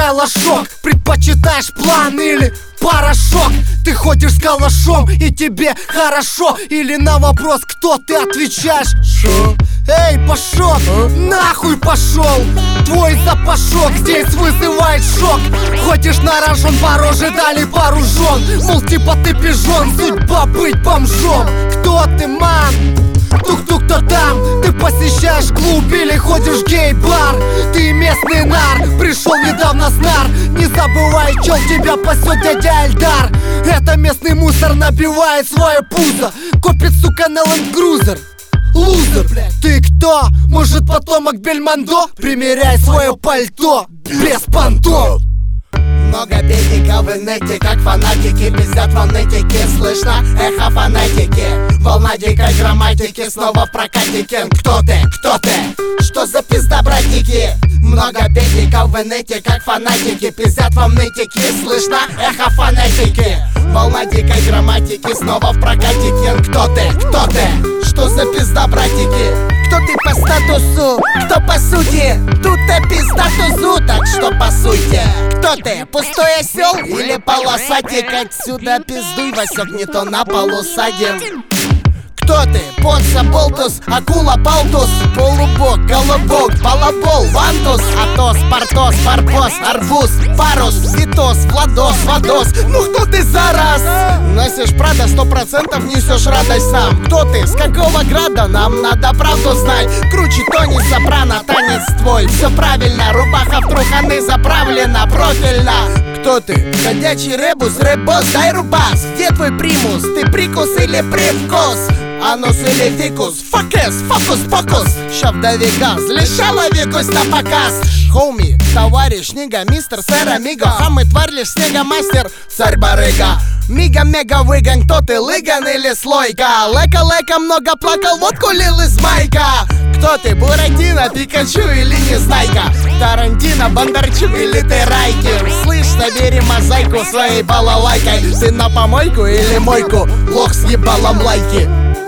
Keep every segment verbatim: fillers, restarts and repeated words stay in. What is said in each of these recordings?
кайлашок? Предпочитаешь план или порошок? Ты ходишь с калашом и тебе хорошо? Или на вопрос, кто ты, отвечаешь: шо? Эй, пошел, а? Нахуй пошел! Твой запашок здесь вызывает шок. Ходишь на рожон, по роже дали пару жен. Мол, типа ты пижон, судьба быть бомжом. Кто ты, мам? Тук-тук, кто там? Ты посещаешь клуб или ходишь в гей-бар? Ты местный нар, пришел недавно с нар. Не забывай, чел, тебя пасет дядя Эльдар. Это местный мусор набивает свое пузо. Копит, сука, на ленд-крузер. Лузер, блядь. Ты кто? Может, потомок Бельмондо? Примеряй свое пальто без понтов. Много бедников в инете, как фанатики, пиздят в нетике. Слышно эхо фанатики, волна дикой грамматики, снова в прокатике. Кто ты? Кто ты? Что за пизда, братики? Много бедников в инете, как фанатики, пиздят в нетике. Слышно эхо фанатики, волна дикой грамматики, снова в прокатике. Кто ты? Кто ты? Что за пизда, братики? Кто ты по статусу? Кто по сути? Тут-то пизда тузу, так что по сути. Кто ты? Пустой осел или полосатик? Отсюда пиздуй, Васек, не то на полу садим. Кто ты? Понса, болтус, акула, палтус, полубок, колобок, балабол, вантус, атос, портос, парпос, арбуз, парус, витос, владос, вадос. Ну кто ты, зараз? Носишь Прада, сто процентов несешь радость сам. Кто ты? С какого града? Нам надо правду знать. Круче Тони Сопрано, танец твой. Все правильно, рубаха в труханы заправлена профильно. Кто ты? Ходячий ребус, ребос, дай рубас. Где твой примус? Ты прикус или привкус? Анус или фикус? Фокус, фокус, фокус. Ща вдови газ, лишала векусь на показ. Хоуми, товарищ, нига, мистер, сэр, амиго. Хам и тварь лишь снегомастер, царь-барыга. Мига-мега выгон, кто ты, лыган или слойка? Лека-лека много плакал, водку лил из майка. Кто ты, Буратино, Пикачу или Незнайка? Тарантино, Бондарчук или ты Райкер? Слышь, собери мозаику своей балалайкой. Ты на помойку или мойку? Лох с ебалом лайки.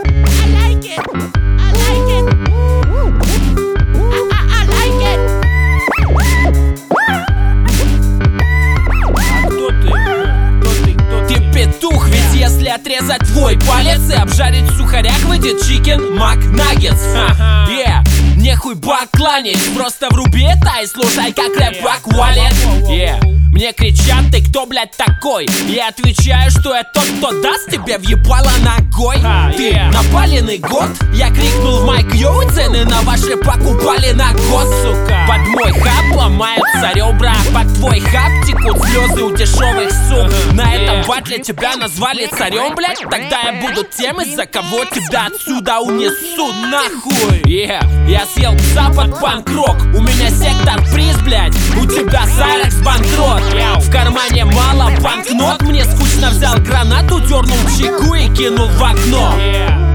Если отрезать твой палец и обжарить в сухарях, выйдет чикен мак-наггетс. Yeah. Нехуй бакланить, просто вруби это и слушай, как рэп валит. Yeah. Мне кричат: ты кто, блядь, такой? Я отвечаю, что я тот, кто даст тебе въебало ногой. Ты напаленный год? Я крикнул в майк: йоу, цены на ваш рэпак упали на год, сука. Под мой хап ломаются ребра, под твой хап текут слезы у дешевых сук. На этом батле тебя назвали царем, блядь. Тогда я буду тем, из-за кого тебя отсюда унесу нахуй. Yeah. Я съел пса под панк-рок. У меня сектор приз, блядь. У тебя Сайрекс банкрот. В кармане мало банкнот. Мне скучно, взял гранату, дернул чеку и кинул в окно.